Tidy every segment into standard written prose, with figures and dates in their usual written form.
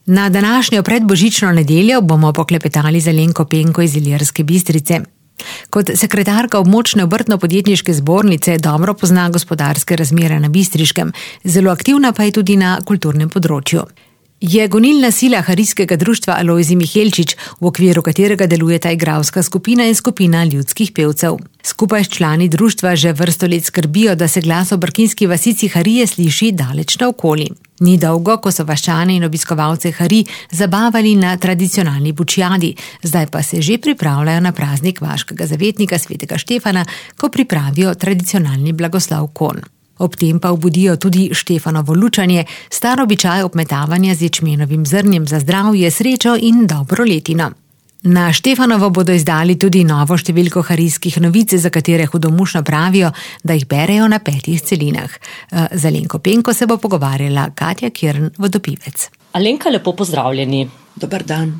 Na današnjo predbožično nedeljo bomo poklepetali z Alenko Penko iz Ilirske Bistrice. Kot sekretarka območne obrtno-podjetniške zbornice dobro pozna gospodarske razmere na Bistriškem, zelo aktivna pa je tudi na kulturnem področju. Je gonilna sila harijskega društva Alojzij Mihelčič, v okviru katerega delujeta igralska skupina in skupina ljudskih pevcev. Skupaj s člani društva že vrsto let skrbijo, da se glas o brkinski vasici Harije sliši daleč naokoli. Ni dolgo, ko so vaščane in obiskovalce Harij zabavali na tradicionalni bučjadi, zdaj pa se že pripravljajo na praznik vaškega zavetnika svetega Štefana, ko pripravijo tradicionalni blagoslov konj. Ob tem pa obudijo tudi Štefanovo lučanje, star običaj obmetavanja z ječmenovim zrnjem za zdravje, srečo in dobro letino. Na Štefanovo bodo izdali tudi novo številko harijskih novic, za katere hudomušno pravijo, da jih berejo na 5 celinah. Z Alenko Penko se bo pogovarjala Katja Kirn-Vodopivec. Alenka, lepo pozdravljeni. Dober dan.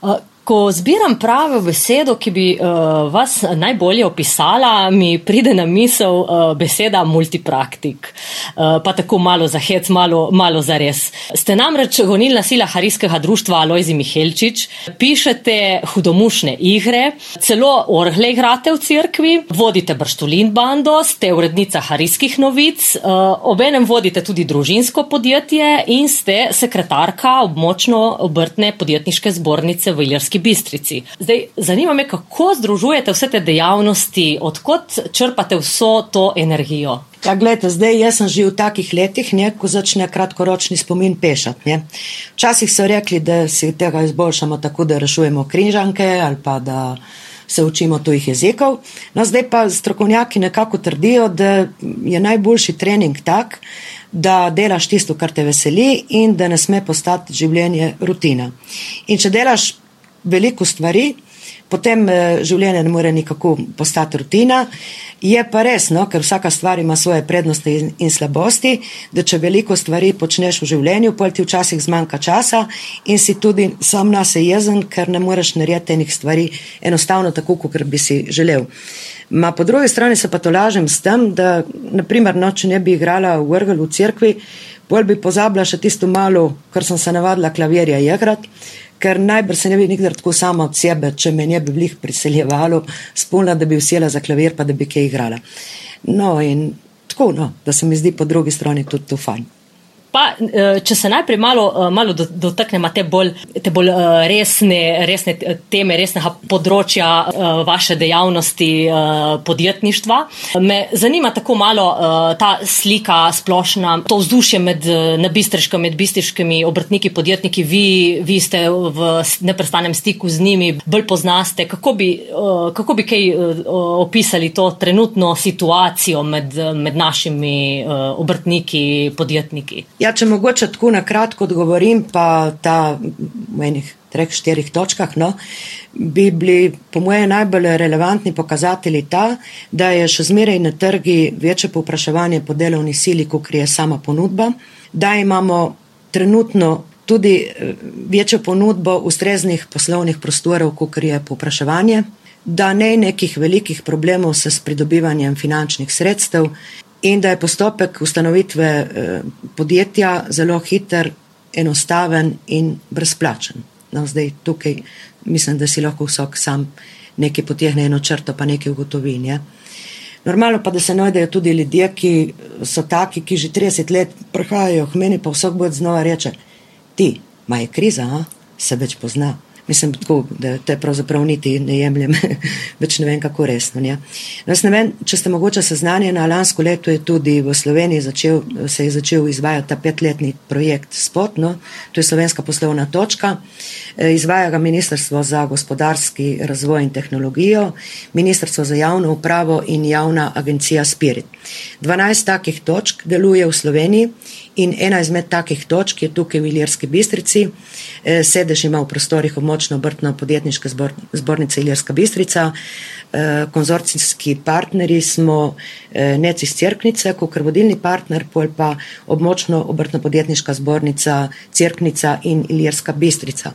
Ko zbiram pravo besedo, ki bi vas najbolje opisala, mi pride na misel beseda multipraktik. Pa tako malo za hec, malo za res. Ste namreč gonilna sila harijskega društva Alojzij Mihelčič, pišete hudomušne igre, celo orgle igrate v cerkvi, vodite Brštolin bando, ste urednica harijskih novic, obenem vodite tudi družinsko podjetje in ste sekretarka območno obrtne podjetniške zbornice v Ilirski Bistrici. Zdaj, zanima me, kako združujete vse te dejavnosti, odkot črpate vso to energijo? Ja, gledajte, zdaj jaz sem že v takih letih, ko začne kratkoročni spomin pešati. Včasih so rekli, da si tega izboljšamo tako, da rešujemo križanke ali pa da se učimo tujih jezikov. No, zdaj pa strokovnjaki nekako trdijo, da je najboljši trening tak, da delaš tisto, kar te veseli in da ne sme postati življenje rutina. In če delaš veliko stvari, potem življenje ne more nikako postati rutina. Je pa res, ker vsaka stvar ima svoje prednosti in slabosti, da če veliko stvari počneš v življenju, potem ti včasih zmanjka časa in si tudi sam nase jezen, ker ne moreš narediti enih stvari enostavno tako, kot bi si želel. Po drugi strani se pa tolažim s tem, da naprimer, če ne bi igrala v orgel v cerkvi, bolj bi pozabila še tisto malo, kar sem se navadila klavirja igrati, ker najbrž se ne bi nikdar tako sama od sebe, če me ne bi vlih priseljevalo, spolna, da bi vsela za klavir, pa da bi kaj igrala. No in tako, da se mi zdi po drugi strani tudi to fajn. Pa, če se najprej malo dotaknemo te bolj resne teme, resnega področja vaše dejavnosti podjetništva, me zanima tako malo ta slika splošna, to vzdušje na Bistriškem, med bistriškimi obrtniki, podjetniki, vi ste v neprestanem stiku z njimi, bolj poznaste, kako bi kaj opisali to trenutno situacijo med našimi obrtniki, podjetniki? Ja, če mogoče tako na kratko odgovorim, pa ta v enih 3-4 točkah, bi bili po moje najbolj relevantni pokazatelji ta, da je še zmeraj na trgi večje povpraševanje po delovni sili, kot je sama ponudba, da imamo trenutno tudi večjo ponudbo ustreznih poslovnih prostorov, kot je povpraševanje, da ne nekih velikih problemov s pridobivanjem finančnih sredstev, in da je postopek ustanovitve podjetja zelo hiter, enostaven in brezplačen. Zdaj tukaj mislim, da si lahko vsak sam nekaj potehne eno črto, pa nekaj ugotovi. Normalno pa, da se najdejo tudi ljudje, ki so taki, ki že 30 let prihajajo k meni, pa vsak bod znova reče, ti, je kriza, se več pozna. Mislim, tako, da te pravzaprav niti ne jemljem, več ne vem, kako resno. Jaz ne vem, če ste mogoče seznanjeni, lansko leto je tudi v Sloveniji se je začel izvajati ta 5-letni projekt SPOT, to je Slovenska poslovna točka, izvaja ga Ministrstvo za gospodarski razvoj in tehnologijo, Ministrstvo za javno upravo in javna agencija Spirit. 12 takih točk deluje v Sloveniji in ena izmed takih točk je tukaj v Ilirski Bistrici, sedež ima v prostorih območno obrtno podjetniške zbornice Ilirska Bistrica, konzorcijski partneri smo NEC iz Cerknice, kot vodilni partner, pol pa območno obrtno podjetniška zbornica Cerknica in Ilirska Bistrica.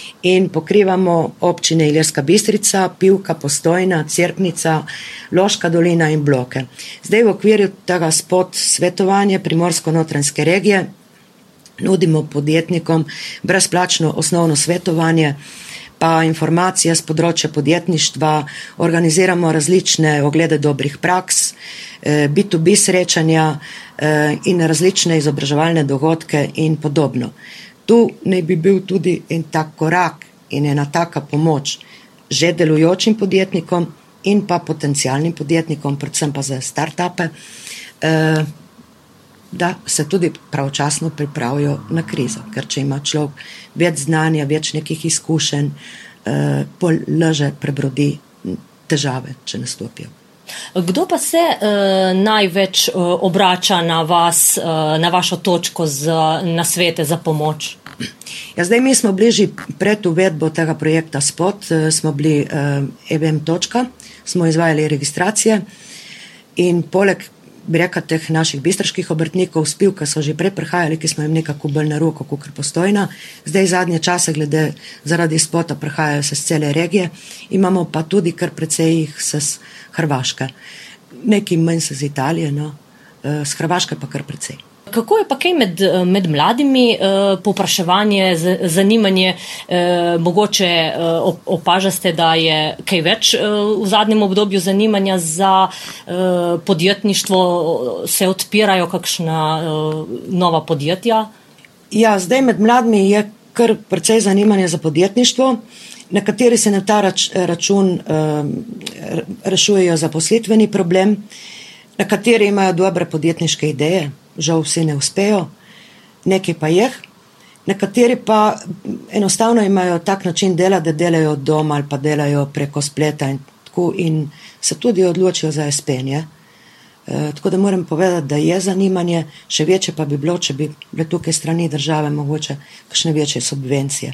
In pokrivamo občine Ilirska Bistrica, Pivka, Postojna, Cerknica, Loška dolina in Bloke. Zdaj v okviru tega SPOT svetovanja Primorsko-notranjske regije nudimo podjetnikom brezplačno osnovno svetovanje, pa informacije z področja podjetništva, organiziramo različne oglede dobrih praks, B2B srečanja in različne izobraževalne dogodke in podobno. Tu naj bi bil tudi en tak korak in ena taka pomoč že delujočim podjetnikom in pa potencialnim podjetnikom, predvsem pa za start-upe, da se tudi pravočasno pripravijo na krizo, ker če ima človek več znanja, več nekih izkušenj, bolj lažje prebrodi težave, če nastopijo. Kdo pa se največ obrača na vas, na vašo točko za nasvete za pomoč? Ja, zdaj mi smo bili že pred uvedbo tega projekta SPOT, smo bili EBM točka, smo izvajali registracije in poleg bi rekla teh naših bistriških obrtnikov, spivka so že prej prihajali, ki smo jim nekako bolj na roko, kakor Postojna. Zdaj zadnje čase zaradi spota prihajajo se z cele regije, imamo pa tudi kar precej jih se z Hrvaške. Nekaj manj se z Italije, no, z Hrvaške pa kar precej. Kako je pa kaj med mladimi povpraševanje, zanimanje, mogoče opažaste, da je kaj več v zadnjem obdobju zanimanja za podjetništvo, se odpirajo kakšna nova podjetja? Ja, zdaj med mladimi je kar precej zanimanje za podjetništvo, nekateri se na ta račun rešujejo zaposlitveni problem, nekateri imajo dobre podjetniške ideje, žal vsi ne uspejo, neki pa jih, nekateri pa enostavno imajo tak način dela, da delajo doma ali pa delajo preko spleta in se tudi odločijo za espenje. Tako da moram povedati, da je zanimanje, še večje pa bi bilo, če bi bile tukaj strani države mogoče kakšne večje subvencije,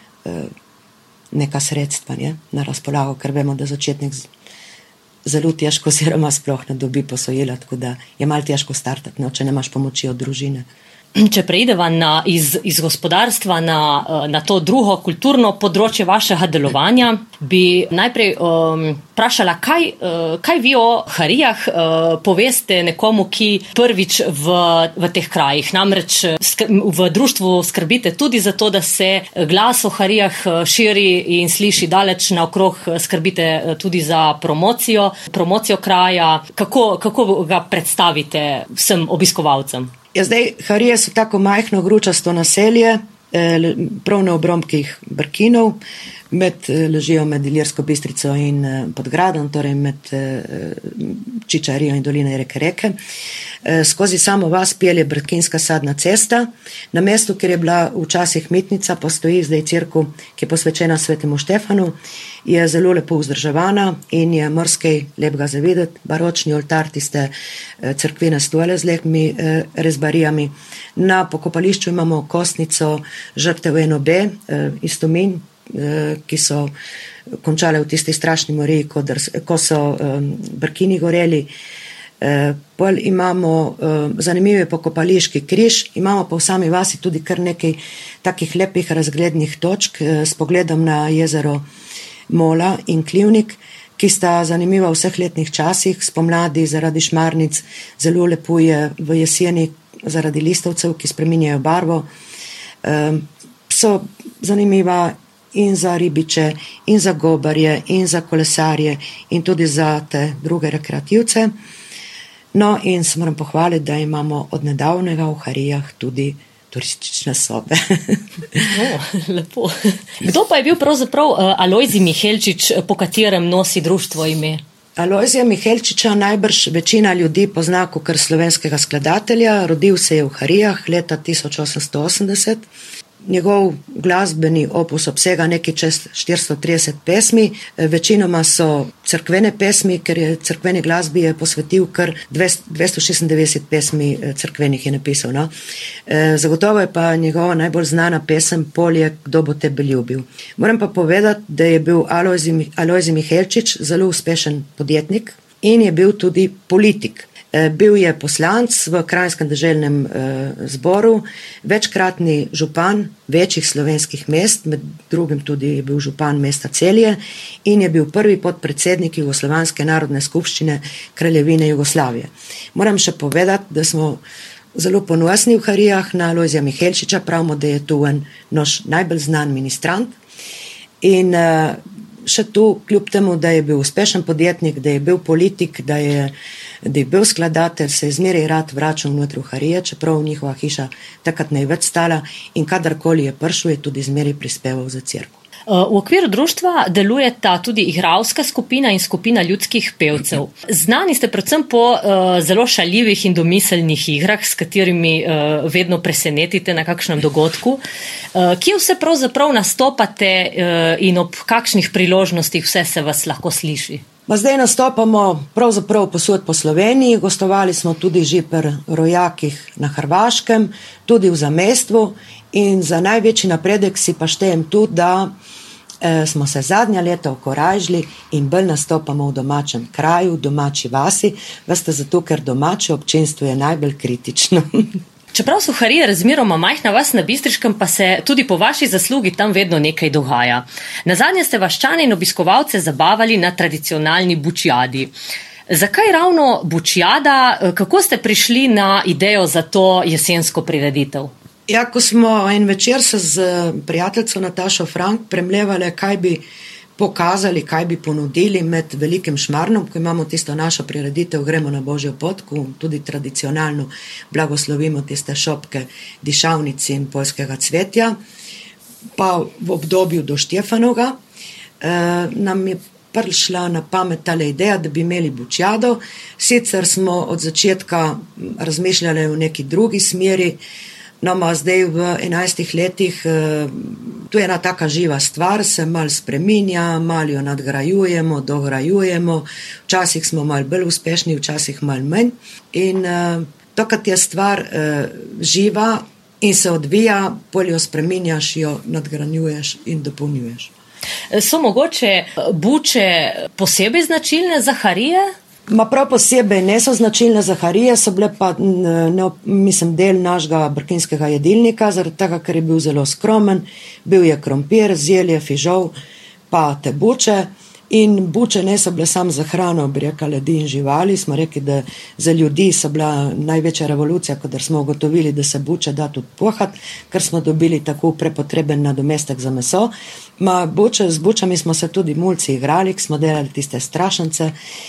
neka sredstva na razpolago, ker vemo, da začetnik zelo težko oziroma sploh ne dobi posojila, tako da je malo težko startati, če nemaš pomoči od družine. Če preideva iz gospodarstva na to drugo kulturno področje vašega delovanja, bi najprej vprašala, kaj vi o harijah poveste nekomu, ki prvič v teh krajih. Namreč v društvu skrbite tudi za to, da se glas o harijah širi in sliši daleč naokrog, skrbite tudi za promocijo kraja. Kako ga predstavite vsem obiskovalcem? Ja, zdaj, harije so tako majhno gručasto naselje, prav na obrobkih Brkinov, ležijo med Ilirsko Bistrico in Podgradom, torej med Čičarijo in doline reke. Skozi samo vas pelje Brkinska sadna cesta. Na mestu, kjer je bila včasih mitnica, postoji zdaj cerkev, ki je posvečena svetemu Štefanu, je zelo lepo vzdrževana in je morskej lepega zavideti. Baročni oltar, tiste cerkvene stole z lepimi rezbarijami. Na pokopališču imamo kostnico žrtev NOB, istomin, ki so končale v tisti strašni moriji, ko so Brkini goreli. Pol imamo zanimiv pokopališki križ, imamo pa v sami vasi tudi kar nekaj takih lepih razglednih točk s pogledom na jezero Mola in Klivnik, ki sta zanimiva v vseh letnih časih, spomladi zaradi šmarnic, zelo lepo je v jeseni zaradi listovcev, ki spreminjajo barvo, so zanimiva in za ribiče, in za gobarje, in za kolesarje, in tudi za te druge rekreativce. No, in se moram pohvaliti, da imamo od nedavnega v harijah tudi turistične sobe. Lepo. Kdo pa je bil pravzaprav Alojzij Mihelčič, po katerem nosi društvo ime? Alojzija Mihelčiča najbrž večina ljudi pozna kot slovenskega skladatelja, rodil se je v harijah leta 1880. Njegov glasbeni opus obsega nekaj čez 430 pesmi, večinoma so cerkvene pesmi, ker je cerkveni glasbi je posvetil kar 296 pesmi cerkvenih je napisal. No? Zagotovo je pa njegova najbolj znana pesem Polje, kdo bo tebe ljubil. Moram pa povedati, da je bil Alojzij Mihelčič zelo uspešen podjetnik in je bil tudi politik. Bil je poslanec v Kranjskem deželnem zboru, večkratni župan večjih slovenskih mest, med drugim tudi je bil župan mesta Celje in je bil prvi podpredsednik Jugoslovanske narodne skupščine Kraljevine Jugoslavije. Moram še povedati, da smo zelo ponosni v Harijah na Lojzija Mihelčiča, pravimo, da je tu naš najbolj znan ministrant. In še tu, kljub temu, da je bil uspešen podjetnik, da je bil politik, da je bil skladatelj, se je zmeraj rad vračal vnotri v Harije, čeprav njihova hiša takrat največ stala in kadarkoli je prišel, je tudi zmeraj prispeval za cerkev. V okviru društva delujeta tudi igralska skupina in skupina ljudskih pevcev. Znani ste predvsem po zelo šaljivih in domiselnih igrah, s katerimi vedno presenetite na kakšnem dogodku. Kje vse pravzaprav nastopate in ob kakšnih priložnostih vse se vas lahko sliši? Zdaj nastopamo pravzaprav posod po Sloveniji, gostovali smo tudi že pri rojakih na Hrvaškem, tudi v zamejstvu in za največji napredek si pa štejem tudi, da smo se zadnja leta okorajžili in bolj nastopamo v domačem kraju, v domači vasi, veste zato, ker domače občinstvo je najbolj kritično. Čeprav so Harije razmeroma majhna vas na Bistriškem, pa se tudi po vaši zaslugi tam vedno nekaj dogaja. Nazadnje ste vaščane in obiskovalce zabavali na tradicionalni bučjadi. Zakaj ravno bučjada? Kako ste prišli na idejo za to jesensko prireditev? Ja, ko smo en večer se z prijateljico Natašo Frank premlevali, kaj bi pokazali, kaj bi ponudili med Velikim Šmarnom, ko imamo tisto našo prireditev, gremo na Božjo pot, ko tudi tradicionalno blagoslovimo tiste šopke dišavnici in poljskega cvetja, pa v obdobju do Štefanoga nam je prišla na pamet tale ideja, da bi imeli bučjado. Sicer smo od začetka razmišljali v neki drugi smeri, no, zdaj v 11 letih, tu je ena taka živa stvar, se malo spreminja, malo jo nadgrajujemo, dograjujemo, včasih smo malo bolj uspešni, včasih malo manj. In tokrat je stvar živa in se odvija, bolj jo spreminjaš, jo nadgranjuješ in dopolnjuješ. So mogoče buče posebej značilne za Harije? Prav posebej ne so značilne za Harije, so bile pa del našega brkinskega jedilnika, zaradi tega, ker je bil zelo skromen, bil je krompir, zelje, fižol, pa te buče. In buče ne so bile samo za hrano, bi rekla, ljudi in živali. Smo rekli, da za ljudi so bila največja revolucija, kadar smo ugotovili, da se buče da tudi pohati, ker smo dobili tako prepotreben nadomestek za meso. Z bučami smo se tudi mulci igrali, smo delali tiste strašence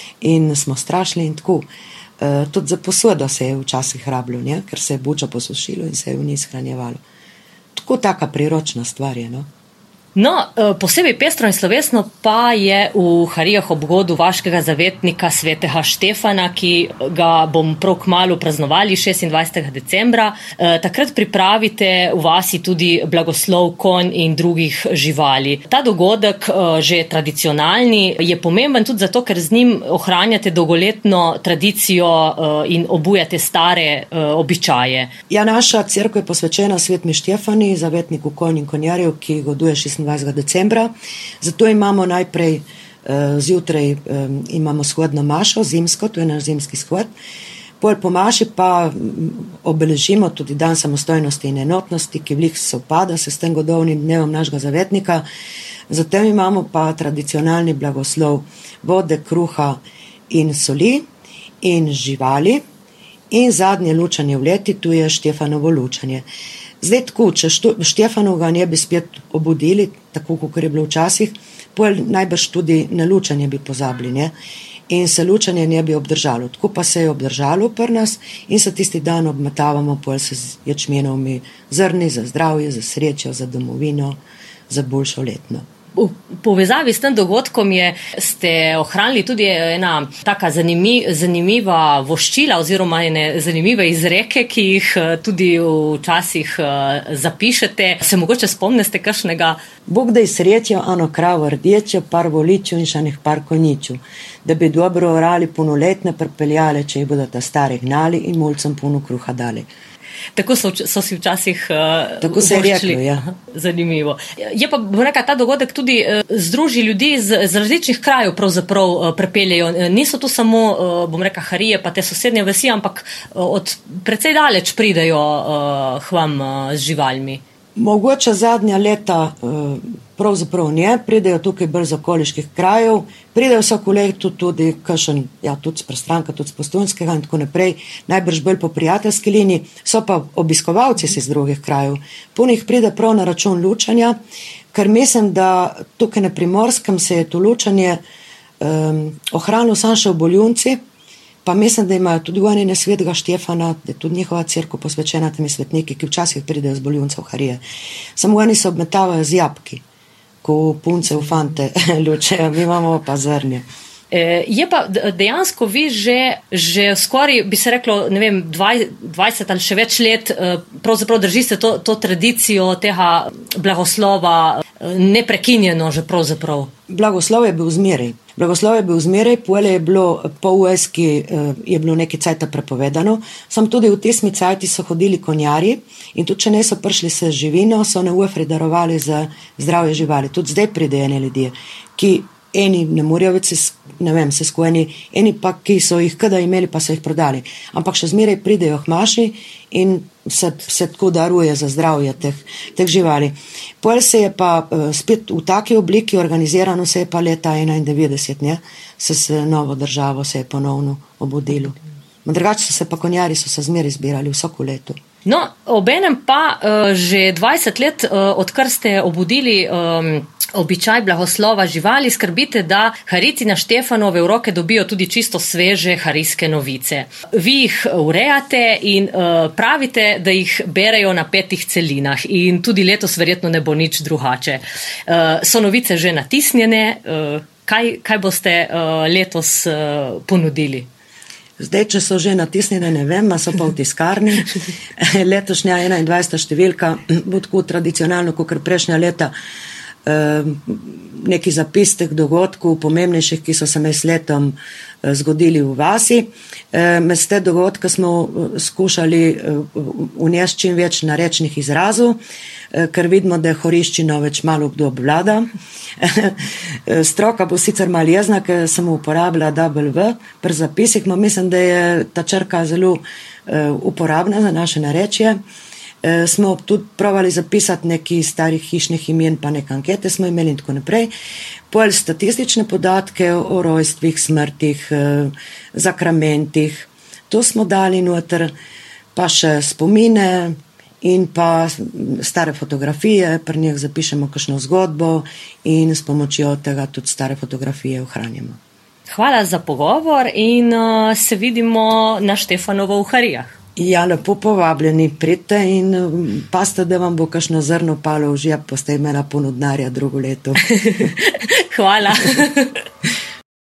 in smo strašili in tako. Tudi za posodo se je včasih rabilo, ker se je bučo posušilo in se je v njih shranjevalo. Tako taka priročna stvar je, no. No, posebej pestro in slovesno pa je v Harijah obgodu vaškega zavetnika svetega Štefana, ki ga bom prav kmalu praznovali 26. decembra. Takrat pripravite v vasi tudi blagoslov konj in drugih živali. Ta dogodek, že tradicionalni, je pomemben tudi zato, ker z njim ohranjate dolgoletno tradicijo in obujate stare običaje. Ja, naša cerkev je posvečena svetmi Štefani, zavetniku konj in konjarjev, ki goduje 26. decembra. Zato imamo najprej zjutraj imamo shodno mašo, zimsko, to je naš zimski shod. Pol po maši pa obeležimo tudi dan samostojnosti in enotnosti, ki vlih sovpada se s tem godovnim dnevom našega zavetnika. Zatem imamo pa tradicionalni blagoslov vode, kruha in soli in živali. In zadnje lučanje v leti, tu je Štefanovo lučanje. Zdaj tako, če Štefanoga ne bi spet obudili, tako kot je bilo včasih, pol najbrž tudi na lučanje bi pozabili, ne? In se lučanje ne bi obdržalo. Tako pa se je obdržalo pri nas in se tisti dan obmetavamo pol se z ječmenovimi zrni za zdravje, za srečo, za domovino, za boljšo letno. V povezavi s tem dogodkom ste ohranili tudi ena taka zanimiva voščila oziroma ene zanimive izreke, ki jih tudi včasih zapišete. Se mogoče spomnite kakšnega? Bog da je srečo, ano kravo rdečo, par voliču in šanih par konjiču, da bi dobro orali punoletne pripeljale, če jih bodo ta stari gnali in mulcem puno kruha dali. Tako so si včasih tako se je reklo, ja. Zanimivo. Je pa, bom rekla, ta dogodek tudi združi ljudi z različnih krajev pravzaprav prepeljejo. Niso tu samo, bom rekla, Harije pa te sosednje vasi, ampak od precej daleč pridejo k vam z živalmi. Mogoče zadnja leta pravzaprav ne, pridejo tukaj bolj z okoliških krajev, pridejo vsako leto tudi kakšen, tudi z Prestranka, tudi z Postojnskega in tako naprej, najbrž bolj po prijateljski liniji, so pa obiskovalci iz drugih krajev. Punih pride prav na račun lučanja, ker mislim, da tukaj na Primorskem se je to lučanje ohranilo samo še v Boljunci, pa mislim, da imajo tudi oni Svetega Štefana, da je tudi njihova cerkev posvečena temi svetniki, ki včasih pridejo z Boljunca v Harije. Samo oni se obmetavajo z jabki, ko punce v fante lučejo, mi imamo pa zrnje. Je pa dejansko vi že skoraj, bi se reklo, ne vem, 20 ali še več let pravzaprav držite to tradicijo tega blagoslova neprekinjeno že pravzaprav. Blagoslov je bil zmeraj, pole je bilo po vojski, je bilo nekaj cajta prepovedano, sam tudi v tesmi cajti so hodili konjarji in tudi če ne so prišli se živino, so na ufri darovali za zdravje živali. Tudi zdaj pridejo ljudje, ki eni ne morajo več se skojeni, eni pa, ki so jih kada imeli, pa so jih prodali. Ampak še zmeraj pridejo hmaši in se tako daruje za zdravje teh živali. Potem se je pa spet v taki obliki organizirano, se je pa leta 91, se novo državo se je ponovno obudilo. Drugače so se pa konjari so se zmeraj zbirali vsako leto. No, obenem pa že 20 let, odkar ste obudili običaj blagoslova živali, skrbite, da Harijci na Štefanove v roke dobijo tudi čisto sveže harijske novice. Vi jih urejate in pravite, da jih berejo na 5 celinah in tudi letos verjetno ne bo nič drugače. So novice že natisnjene, kaj boste letos ponudili? Zdaj, če so že natisnjene, ne vem, a so pa v tiskarni. Letošnja 21. številka bo tako tradicionalno, kot prejšnja leta, neki zapis teh dogodkov, pomembnejših, ki so se med letom zgodili v vasi. Med te dogodke smo skušali unesti čim več narečnih izrazov, ker vidimo, da je horiščina več malo kdo obvlada. Stroka bo sicer malo jezna, ker sem uporabila W pri zapisih, no mislim, da je ta črka zelo uporabna za naše narečje. Smo tudi provali zapisati neki starih hišnih imen, pa neke ankete smo imeli in tako naprej. Potem statistične podatke o rojstvih, smrtih, zakramentih, to smo dali noter, pa še spomine in pa stare fotografije, pri njih zapišemo kakšno zgodbo in s pomočjo tega tudi stare fotografije ohranjamo. Hvala za pogovor in se vidimo na Štefanovo v Harijah. Ja, lepo povabljeni, pridite in paste, da vam bo kakšno zrno palo v žep, boste imela ponudnarja drugo leto. Hvala.